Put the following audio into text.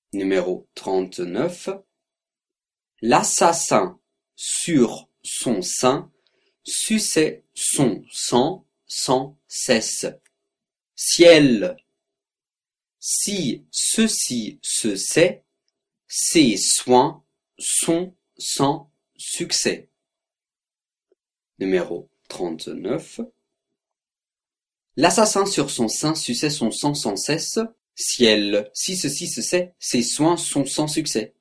Numéro 39. L'assassin sur son sein suçait son sang sans cesse. Ciel. Si ceci se sait, ses soins sont sans succès. Numéro 39. L'assassin sur son sein suçait son sang sans cesse. Ciel. Si ceci se sait, ses soins sont sans succès.